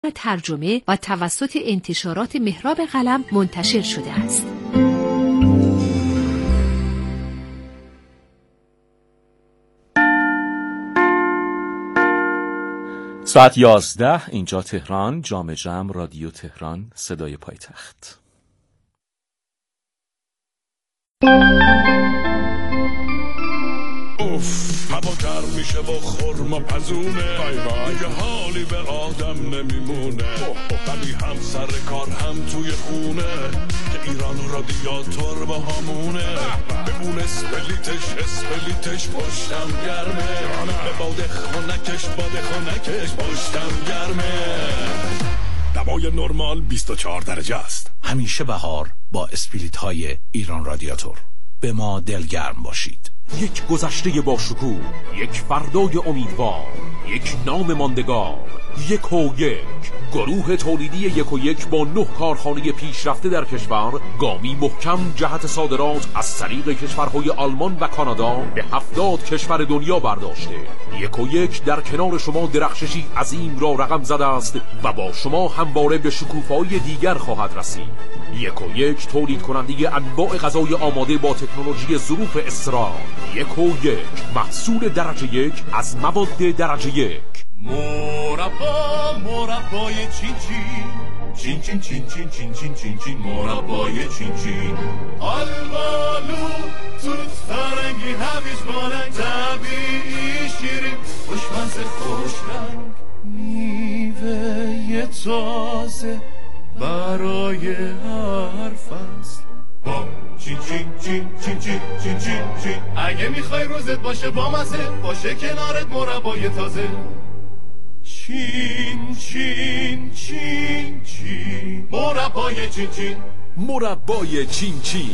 طریق ترجمه و توسط انتشارات مهراب قلم منتشر شده است. ساعت 11 اینجا تهران، جام جم، رادیو تهران، صدای پایتخت. اوف، هوا گرم میشه و خورما پزونه، دیگه حالی به آدم نمیمونه، ولی هم سر کار هم توی خونه، که ایران رادیاتور با همونه، به اون اسپلیتش پشتم گرمه، به باد خونکش پشتم گرمه. دمای نرمال 24 درجه است. همیشه بهار با اسپریت های ایران رادیاتور. به ما دلگرم باشید. یک گذشته با شکوه، یک فردای امیدوار، یک نام ماندگار، یک و یک. گروه تولیدی یک و یک با 9 کارخانه پیشرفته در کشور، گامی محکم جهت صادرات از طریق کشورهای آلمان و کانادا به 70 کشور دنیا برداشته. یک و یک در کنار شما درخششی عظیم را رقم زده است و با شما همواره به شکوفه‌های دیگر خواهد رسید. یک و یک تولید کننده انواع غذای آماده با تکنولوژی ظروف استرال. یک و یک محصول درجه یک از مواد درجه یک. مربای چین چین مربای چین آلبالو توت فرنگی هویج بالنگ طبیعی شیرین خوشمزه خوش رنگ میوه تازه برای هر فصل با چین اگه میخوای روزت باشه با مزه باشه کنارت مربای تازه چین مربای چین مربای چین.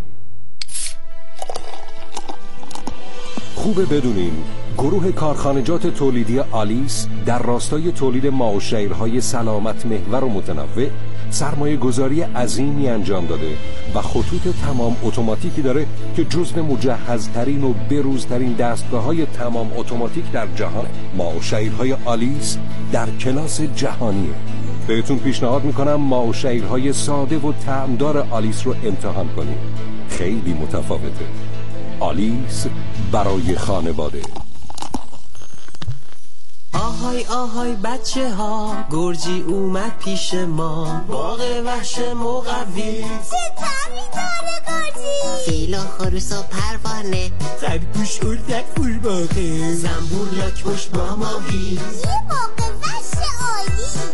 خوبه بدونین گروه کارخانجات تولیدی آلیس در راستای تولید ماء و شیرهای سلامت محور و متنوع سرمایه گذاری عظیمی انجام داده و خطوط تمام اتوماتیکی داره که جزو مجهزترین و بروزترین دستگاه‌های تمام اتوماتیک در جهان. ماء و شیرهای آلیس در کلاس جهانیه. بهتون پیشنهاد میکنم ماء و شیرهای ساده و طعمدار آلیس رو امتحان کنید. خیلی متفاوته. آلیس برای خانواده. آهای آهای بچه ها، گرجی اومد پیش ما، باغ وحش مقوی، چه طعمی داره گرجی؟ فیلا خروسا پروانه، خرگوش اردک قورباغه، زنبور لاک‌پشت با ماهی، یه باغ وحش عالی.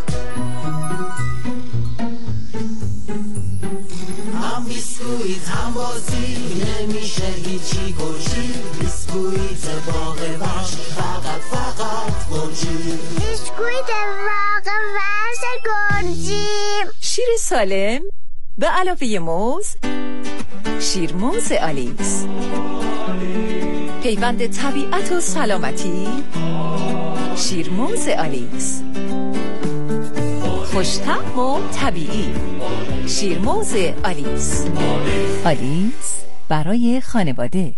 هم بیسکویت هم بازی، نمیشه هیچی گرجی، بیسکویت باغ وحش فقط گرجی، بیسکویت باغ وحش گرجی. شیر سالم به علاوه موز، شیرموز آلیس، پیوند طبیعت و سلامتی، شیرموز آلیس، خوش‌طعم و طبیعی، شیرموز آلیس. آلیس برای خانواده.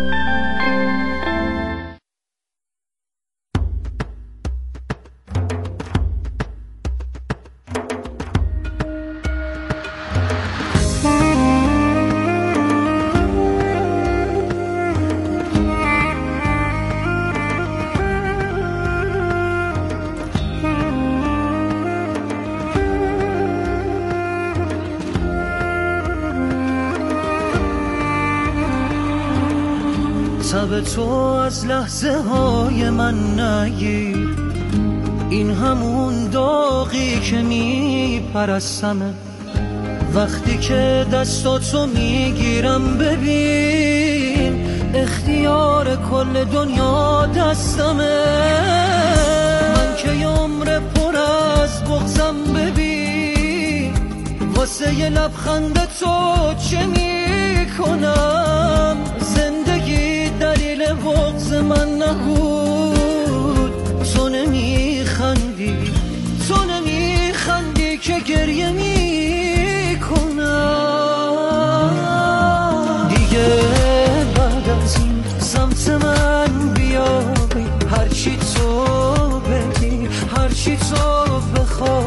تب تو از لحظه های من نگیر، این همون داغی که میپرستمه، وقتی که دستاتو میگیرم ببین اختیار کل دنیا دستمه، من که عمر پر از بغضم ببین واسه یه لبخند تو چه میکنم، زندگی دلیل بغض من نبود، تو نمیخندی که گریه میکنم، دیگه بعد از این سمت من بیای، هرچی تو بگی هرچی تو بخوای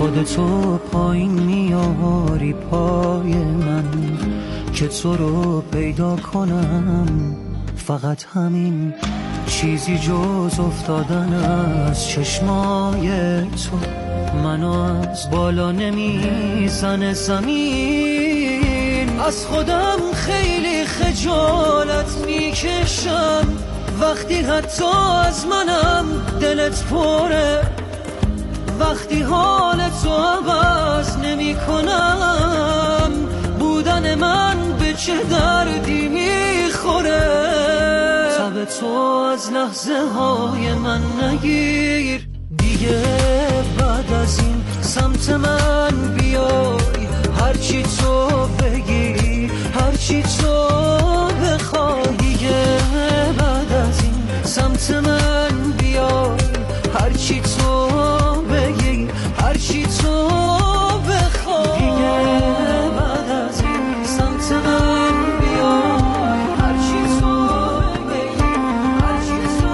خودتو پایین میاری پای من که تو رو پیدا کنم، فقط همین چیزی جز افتادن از چشمای تو منو از بالا نمیزنه زمین. از خودم خیلی خجالت میکشم وقتی حتی از منم دلت پره، وقتی حالتو عوض نمی کنم، بودن من به چه دردی میخوره. تب تو از لحظه های من نگیر دیگه، بعد از این سمت من بیای، هرچی تو بگی هرچی تو بخوای، بعد از این سمت من بیای، هرچی تو بگی هرچی تو بخوای، بعد از این سمت من بیای، هرچی تو بگی هرچی تو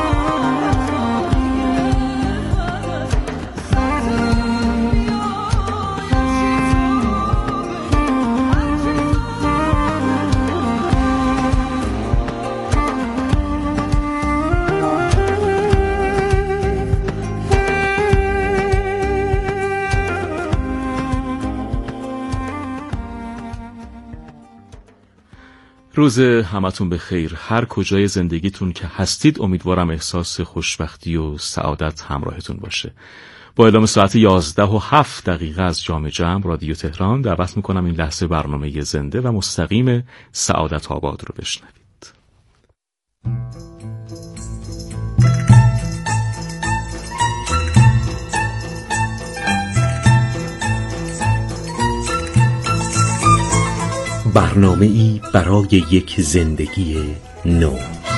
روز همتون به خیر. هر کجای زندگیتون که هستید امیدوارم احساس خوشبختی و سعادت همراهتون باشه. با اعلام ساعت 11:07 از جام جم رادیو تهران دعوت میکنم این لحظه برنامه زنده و مستقیم سعادت آباد رو بشنوید. برنامه‌ای برای یک زندگی نو.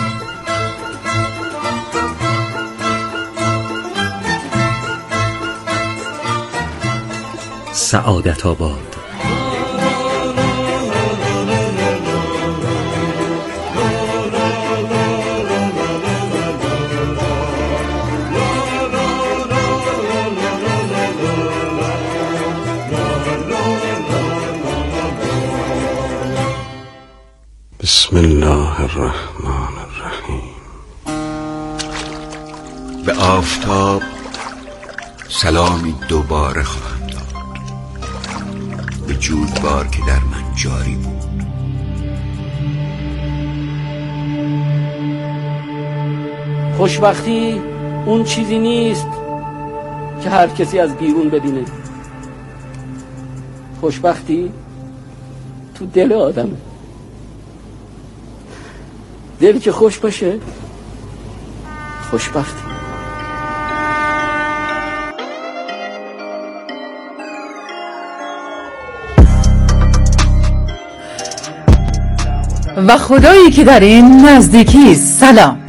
سعادت آباد. بسم الله الرحمن الرحیم. به آفتاب سلامی دوباره خواهم داد، به جویبار که در من جاری بود. خوشبختی اون چیزی نیست که هر کسی از بیرون ببینه. خوشبختی تو دل آدمه. دل که خوش باشه خوشبختی. و خدایی که در این نزدیکی. سلام.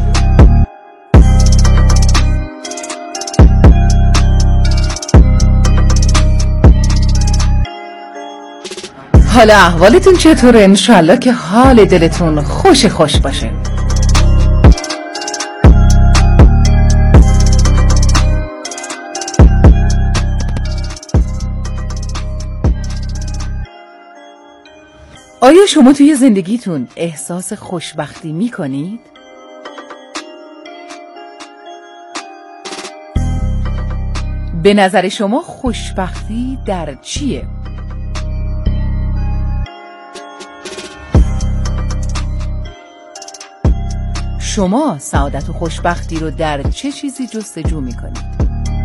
حال احوالتون چطوره؟ انشالله که حال دلتون خوش باشه. آیا شما توی زندگیتون احساس خوشبختی میکنید؟ به نظر شما خوشبختی در چیه؟ شما سعادت و خوشبختی رو در چه چیزی جستجو میکنید؟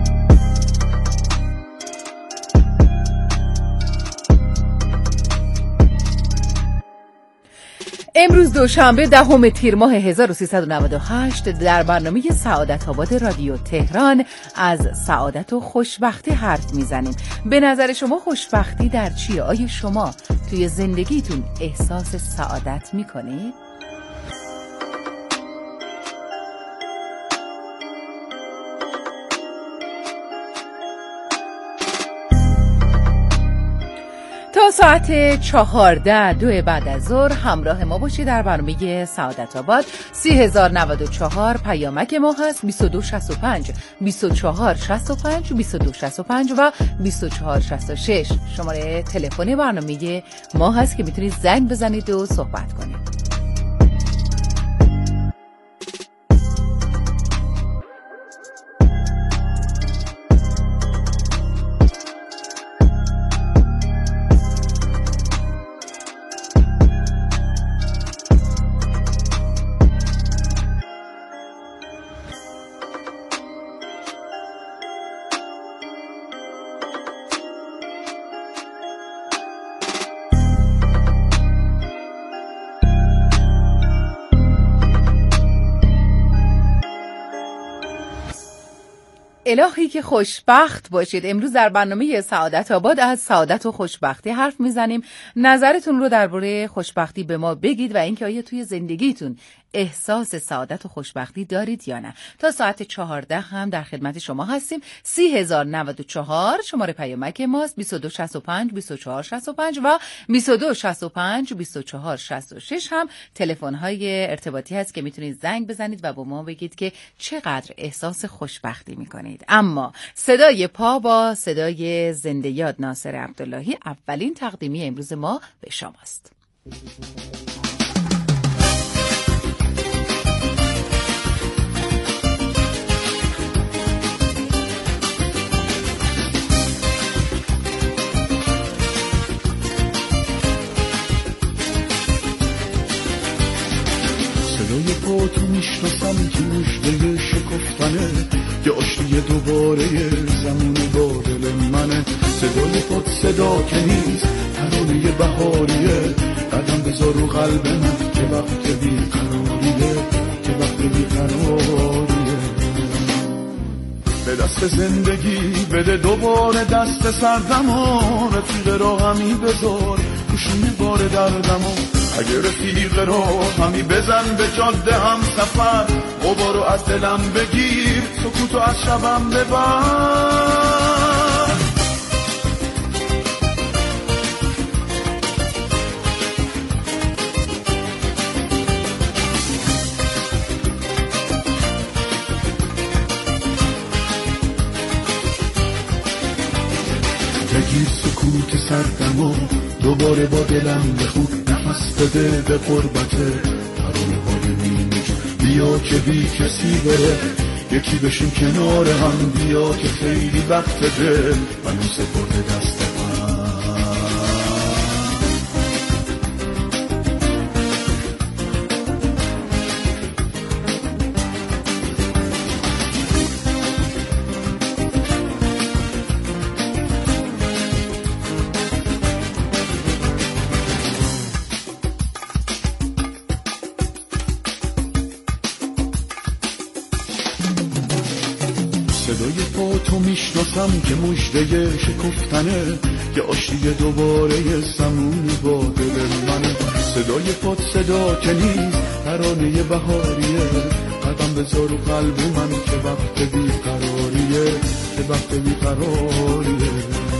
امروز دوشنبه 10 تیر ماه 1398 در برنامه سعادت آباد رادیو تهران از سعادت و خوشبختی حرف میزنیم. به نظر شما خوشبختی در چیه؟ آیا شما توی زندگیتون احساس سعادت میکنید؟ تا تا ساعت 14 بعد از ظهر همراه ما باشید در برنامه سعادت آباد. 3094 پیامک ما هست، 2265 2465 2265 و 2466 شماره تلفن برنامه ما هست که میتونید زنگ بزنید و صحبت کنید. الهی که خوشبخت باشید. امروز در برنامه سعادت آباد از سعادت و خوشبختی حرف میزنیم. نظرتون رو درباره خوشبختی به ما بگید و اینکه آیا توی زندگیتون احساس سعادت و خوشبختی دارید یا نه. تا ساعت 14 هم در خدمت شما هستیم. 3094 شماره پیامک ماست، 2265 2465 و 2265 2466 هم تلفن‌های ارتباطی هست که میتونید زنگ بزنید و با ما بگید که چقدر احساس خوشبختی میکنید. اما صدای پا با صدای زنده یاد ناصر عبداللهی اولین تقدیمی امروز ما به شماست. صدای پاتو میشناسم که مژده شکفتنه، یه آشتی دوباره زمون با دل منه. صدای پات صدا که نیست، ترانه بهاریه، قدم بذار رو قلب من که وقت بیقراریه، که وقت بیقراریه. به دست زندگی بده دوباره دست سردمو، رفیق راهمی بذار گوشین بار دردمو. اگه رفیق راهمی بزن به جاده هم سفر، غبارو از دلم بگیر، سکوتو از شبم ببر. بگیر سکوت سردمو، دوباره با دلم بخون، نفس بده به قربته ترانه های نیمه جون. بیا که بی کسی بره، یکی بشیم کنار هم، بیا که خیلی وقت دل منو سپرده دست من. صدای پاتو میشناسم که مژده شکفتنه، یه آشتی دوباره زمون با دل منه. صدای پات صدا که نیست، ترانه بهاریه، قدم بذار رو قلب من که وقت بیقراریه، که وقت بیقراریه.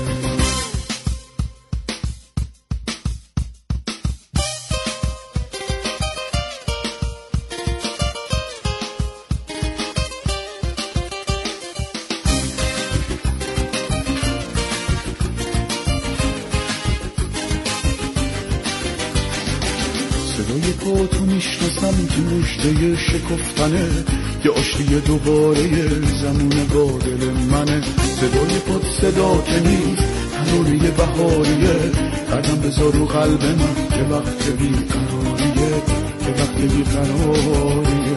صدای پاتو میشناسم که مژده شکفتنه، یه آشتی دوباره زمون با دل منه. صدای پات صدا که نیست، ترانه بهاریه، قدم بذار رو قلب من که وقت بیقراریه، که وقت بیقراریه.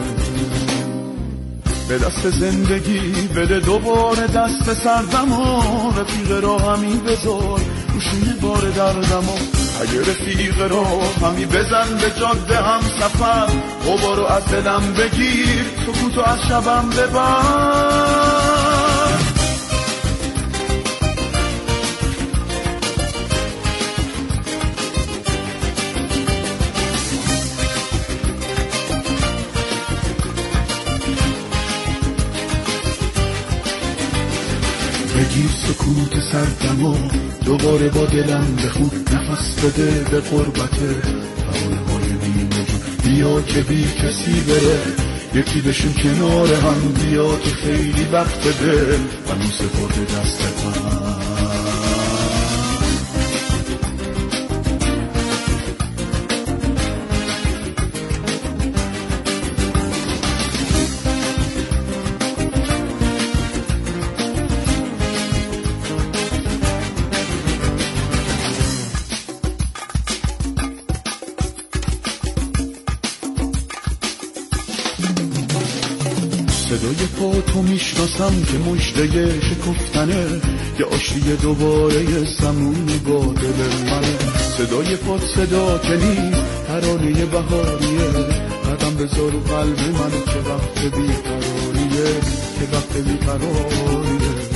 به دست زندگی بده دوباره دست سردمو، رفیق راهمی بذار گوشین بار دردمو. اگه رفیق راهمی بزن به جاده هم سفر، غبارو از دلم بگیر، سکوتو از شبم ببر. بگیر سکوت سردم دوباره با دلم بخون نفس بده به غربت ترانه‌های نیمه جون. بیا که بی کسی بره یکی بشیم کنار هم، بیا که خیلی وقت دل هنوز سپرده دست هم. صدای پا تو میشناسم که مژده شکفتنه، که آشتی دوباره زمون با دل منه. صدای پا صدا که نیست ترانه بهاریه، قدم بذار رو قلب من که وقت بیقراریه، که وقت بیقراریه.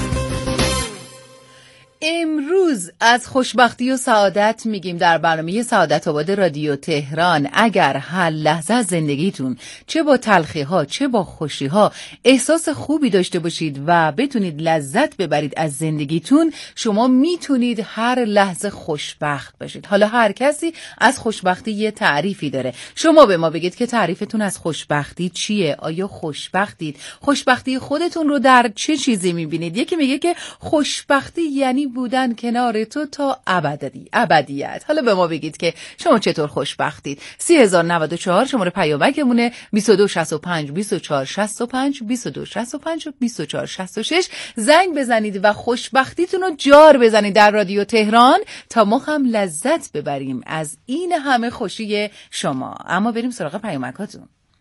امروز از خوشبختی و سعادت میگیم در برنامه سعادت آباد رادیو تهران. اگر هر لحظه از زندگیتون چه با تلخی ها چه با خوشی ها احساس خوبی داشته باشید و بتونید لذت ببرید از زندگیتون، شما میتونید هر لحظه خوشبخت باشید. حالا هر کسی از خوشبختی یه تعریفی داره. شما به ما بگید که تعریفتون از خوشبختی چیه؟ آیا خوشبختید؟ خوشبختی خودتون رو در چه چیزی میبینید؟ یکی میگه که خوشبختی یعنی بودن کنار تو تا ابدیت. حالا به ما بگید که شما چطور خوشبختید. 30,094 شماره پیامکمونه، 2265 2465 2265 2466. زنگ بزنید و خوشبختیتون رو جار بزنید در رادیو تهران تا ما هم لذت ببریم از این همه خوشی شما. اما بریم سراغ پیامکاتون.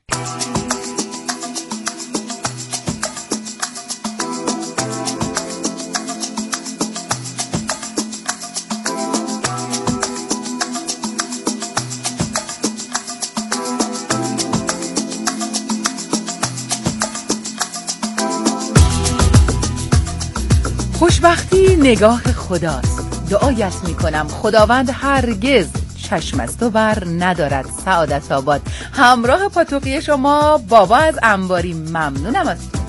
خوشبختی نگاه خداست. دعایت میکنم خداوند هرگز چشم از تو بر ندارد. سعادت آباد. همراه پاتوقی شما بابا از انباری. ممنونم از تو.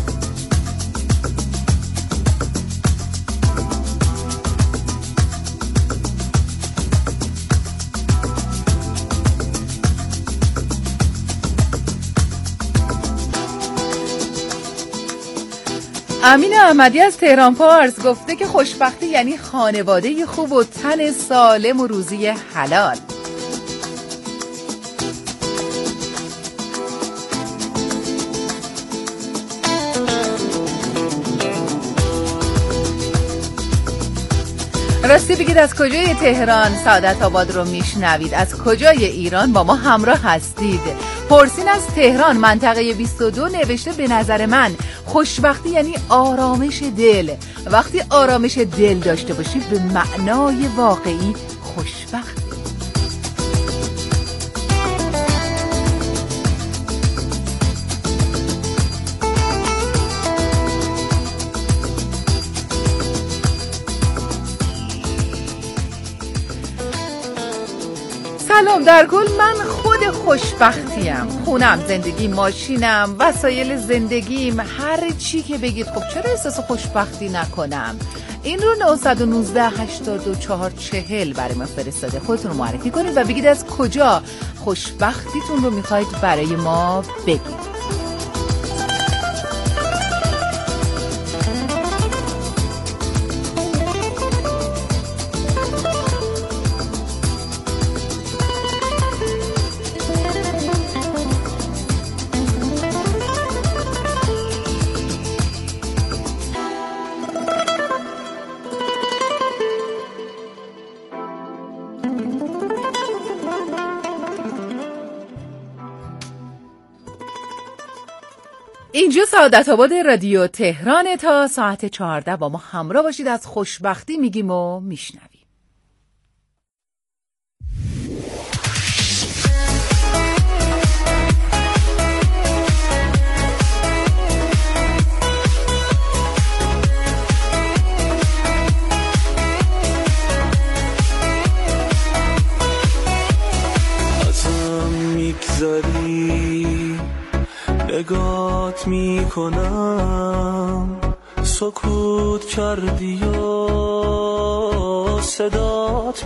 امین احمدی از تهران پارس گفته که خوشبختی یعنی خانواده خوب و تن سالم و روزی حلال. راستی بگید از کجای تهران سعادت آباد رو میشنوید؟ از کجای ایران با ما همراه هستید؟ پرسین از تهران منطقه 22 نوشته به نظر من خوشبختی یعنی آرامش دل. وقتی آرامش دل داشته باشید به معنای واقعی خوشبخت. سلام، در کل من خود خوشبختیم. خونم، زندگی، ماشینم، وسایل زندگیم، هر چی که بگید. خب چرا احساس خوشبختی نکنم؟ این رو 919 84 40 برای ما فرستاده. خودتون رو معرفی کنید و بگید از کجا خوشبختیتون رو میخواید برای ما بگید. اینجا سعادت آباد رادیو تهران. تا ساعت 14 با ما همراه باشید. از خوشبختی میگیم و میشنویم. ازم میگذری نگات میکنم، سکوت کردی و صدات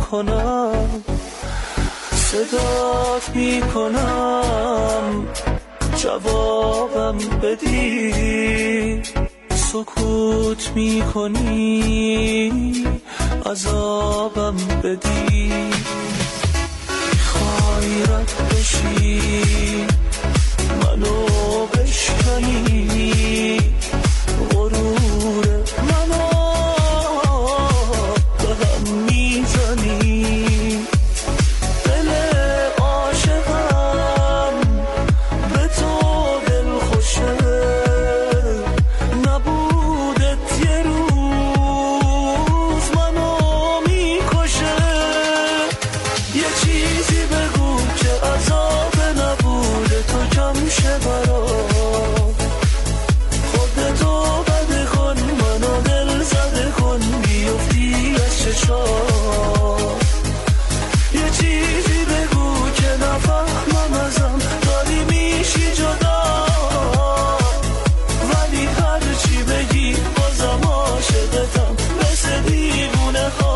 میکنم جوابم بدی، سکوت میکنی عذابم بدی، میخوای رد بشی منو بشکنی، غرور منو به هم میزنی، دل عاشقم به تو دل خوشه، نبودت یه روز منو میکشه، یه چیزی بگو که عذاب نبوده تو کم شه برا، خودتو بده کن منو دل زده کن بیفتی از چشام، یه چیزی بگو که نفهمم ازم داری میشی جدا، ولی هرچی بگی بازم عاشقتم مثل دیوونه ها.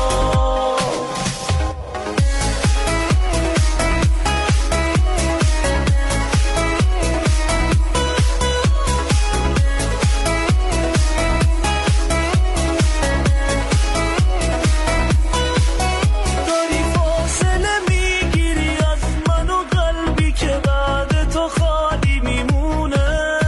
داری فاصله میگیری از من و قلبی که بعد تو خالی میمونه،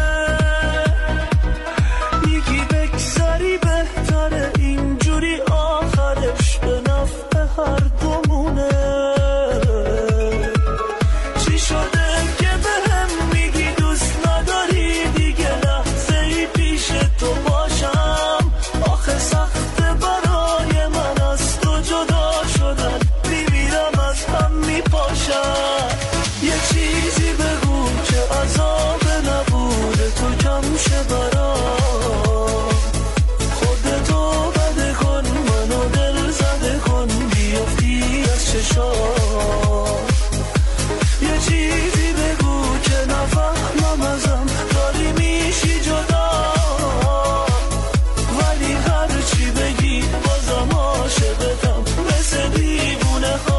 میگی بگذری بهتره اینجوری آخرش به نفع هر دومونه، چی شده که بهم میگی دوست نداری دیگه لحظه ای پیش تو باشم، آخه سخته برای من از تو جدا شدن، میمیرم از هم میپاشم، یه چیزی بگو که عذاب نبوده تو کم شه برا، خودتو بده کن منو دل زده کن بیفتی از چشام، یه چیزی بگو که نفهمم ازم داری میشی جدا، ولی هرچی بگی بازم عاشقتم مثل دیوونه ها.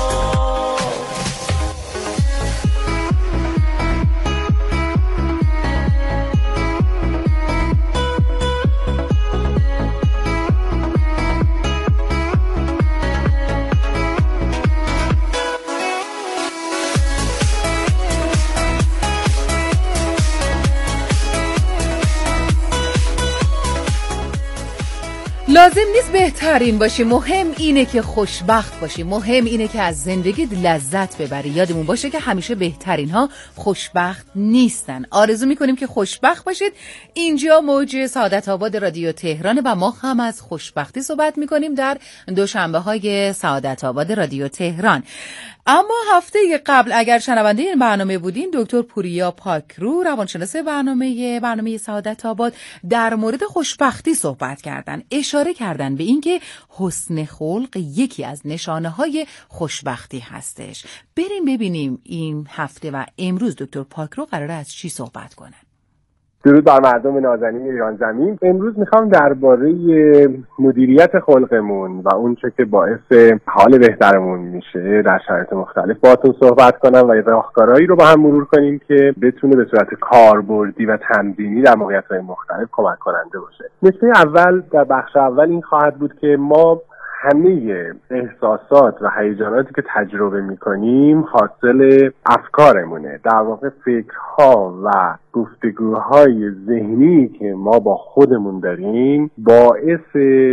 لازم نیست بهترین باشی، مهم اینه که خوشبخت باشی، مهم اینه که از زندگیت لذت ببری. یادمون باشه که همیشه بهترین ها خوشبخت نیستن. آرزو میکنیم که خوشبخت باشید. اینجا موج سعادت آباد رادیو تهران و ما هم از خوشبختی صحبت میکنیم در دوشنبه های سعادت آباد رادیو تهران. اما هفته قبل اگر شنونده این برنامه بودین، دکتر پوریا پاکرو روانشناس برنامه سعادت آباد در مورد خوشبختی صحبت کردن، اشاره کردن به اینکه حسن خلق یکی از نشانه‌های خوشبختی هستش. بریم ببینیم این هفته و امروز دکتر پاکرو قراره از چی صحبت کنن. درود بر مردم نازنین ایران زمین. امروز میخوام درباره مدیریت خلقمون و اون چه که باعث حال بهترمون میشه در شرایط مختلف باهاتون صحبت کنم و یه راهکارهایی رو با هم مرور کنیم که بتونه به صورت کاربردی و تمرینی در موقعیت‌های مختلف کمک کننده باشه. نکته اول در بخش اول این خواهد بود که ما همه احساسات و هیجاناتی که تجربه میکنیم حاصل افکارمونه. در واقع فکرها و گفتگوهای ذهنی که ما با خودمون داریم باعث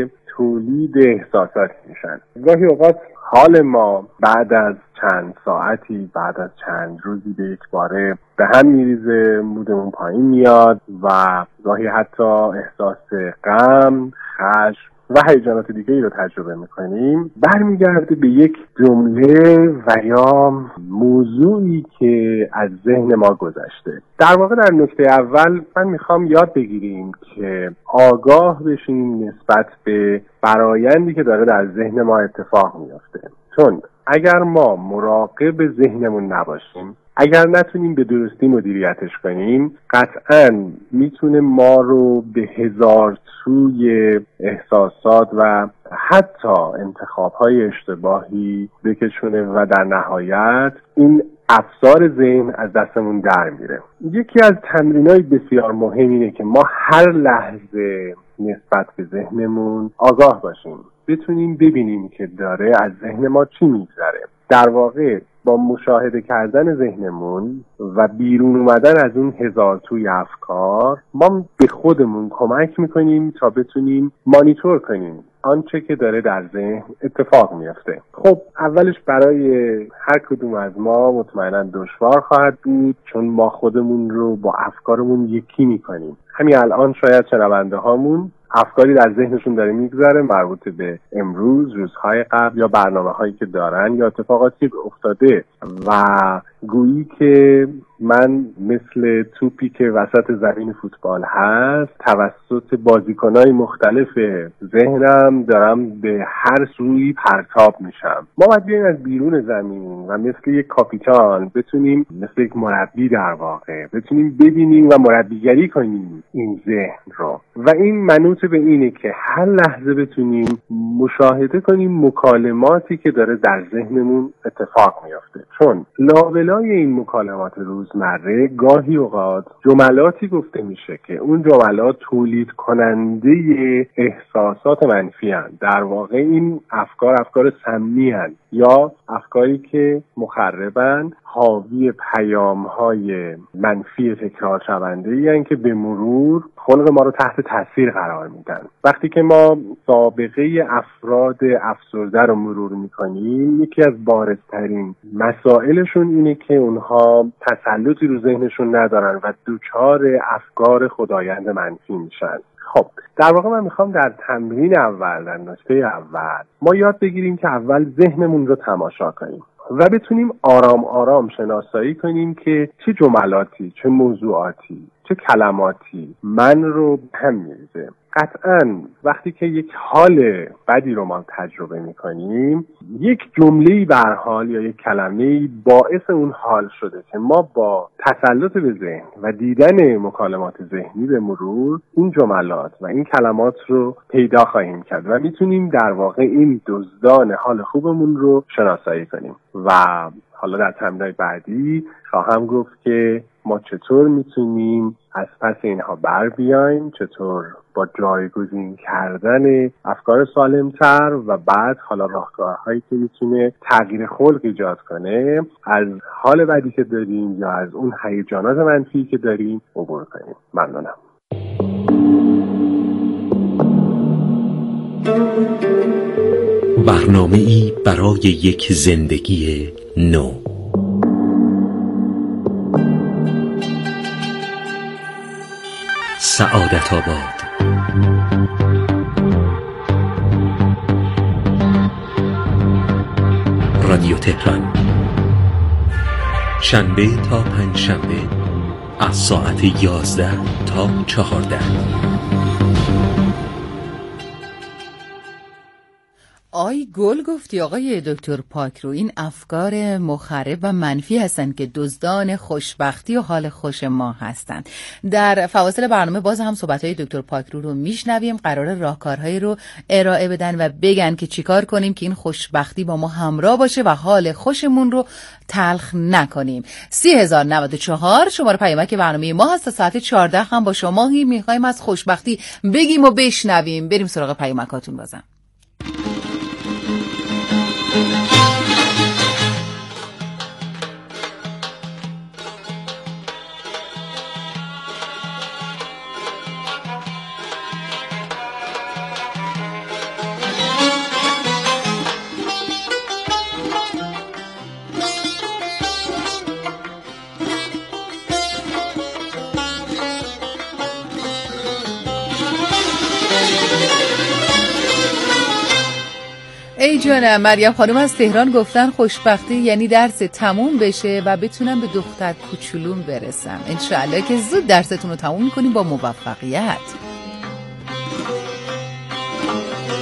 تولید احساسات میشن. گاهی اوقات حال ما بعد از چند ساعتی، بعد از چند روزی به یک باره به هم میریزه، مودمون پایین میاد و گاهی حتی احساس غم، خشم و هیجانات دیگه‌ای رو تجربه می‌کنیم. برمیگرده به یک جمله و یا موضوعی که از ذهن ما گذشته. در واقع در نکته اول من میخوام یاد بگیریم که آگاه بشیم نسبت به فرایندی که داره در ذهن ما اتفاق میفته. چون اگر ما مراقب ذهنمون نباشیم، اگر نتونیم به درستی مدیریتش کنیم قطعاً میتونه ما رو به هزار سوی احساسات و حتی انتخاب‌های اشتباهی بکشونه و در نهایت این افسار ذهن از دستمون در میره. یکی از تمرینای بسیار مهم اینه که ما هر لحظه نسبت به ذهنمون آگاه باشیم، بتونیم ببینیم که داره از ذهن ما چی میگذره. در واقع با مشاهده کردن ذهنمون و بیرون اومدن از اون هزار توی افکار ما به خودمون کمک میکنیم تا بتونیم مانیتور کنیم آنچه که داره در ذهن اتفاق میفته. خب اولش برای هر کدوم از ما مطمئنا دشوار خواهد بود، چون ما خودمون رو با افکارمون یکی میکنیم. همین الان شاید شنونده هامون افکاری در ذهنشون داره میگذره مربوط به امروز، روزهای قبل یا برنامه هایی که دارن یا اتفاقاتی که افتاده و گویی که من مثل توپی که وسط زمین فوتبال هست توسط بازیکنای مختلف ذهنم دارم به هر سوی پرتاب میشم. ما باید بیاییم از بیرون زمین و مثل یک کاپیتان بتونیم، مثل یک مربی در واقع بتونیم ببینیم و مربیگری کنیم این ذهن رو و این منوط به اینه که هر لحظه بتونیم مشاهده کنیم مکالماتی که داره در ذهنمون اتفاق میفته، چون لابلای این مکالمات روزمره گاهی اوقات جملاتی گفته میشه که اون جملات تولید کننده احساسات منفی هستند. در واقع این افکار سمی هستند یا افکاری که مخربن، حاوی پیام‌های منفی تکرار شونده هستند که به مرور خلق ما رو تحت تاثیر قرار میدن. وقتی که ما سابقه افراد افسرده رو مرور میکنیم یکی از بارزترین مسائلشون اینه که اونها تسلطی رو ذهنشون ندارن و دوچار افکار خدایند منفی میشن. خب در واقع من میخوام در تمرین اول، در نکته اول ما یاد بگیریم که اول ذهنمون رو تماشا کنیم و بتونیم آرام آرام شناسایی کنیم که چه جملاتی، چه موضوعاتی، چه کلماتی من رو هم میریزه. قطعاً وقتی که یک حال بدی رو ما تجربه میکنیم یک جمله‌ای به هر حال یا یک کلمه‌ای باعث اون حال شده که ما با تسلط به ذهن و دیدن مکالمات ذهنی به مرور این جملات و این کلمات رو پیدا خواهیم کرد و میتونیم در واقع این دزدان حال خوبمون رو شناسایی کنیم. و حالا در تمرین‌های بعدی خواهم گفت که ما چطور میتونیم از پس اینها بر بیایم، چطور با جایگزین کردن افکار سالمتر و بعد حالا راهکارهایی که میتونه تغییر خلق ایجاد کنه از حال بدی که داریم یا از اون هیجانات منفی که داریم عبور کنیم. ممنونم. برنامه‌ای برای یک زندگی نو. سعادت آباد. رادیو تهران، شنبه تا پنجشنبه از ساعت 11 تا 14. آی گل گفتی آقای دکتر پاکرو، این افکار مخرب و منفی هستند که دزدان خوشبختی و حال خوش ما هستند. در فواصل برنامه باز هم صحبت‌های دکتر پاکرو رو میشنویم. قراره راهکارهایی رو ارائه بدن و بگن که چیکار کنیم که این خوشبختی با ما همراه باشه و حال خوشمون رو تلخ نکنیم. 30,094 شماره پیامک برنامه ما هست. تا ساعت 14 هم با شما میخوایم از خوشبختی بگیم و بشنویم. بریم سراغ پیامکاتون بازم. ای جانم، مریم خانم از تهران گفتن خوشبختی یعنی درس تموم بشه و بتونم به دختر کوچولوم برسم. انشاءالله که زود درستون رو تموم میکنیم با موفقیت.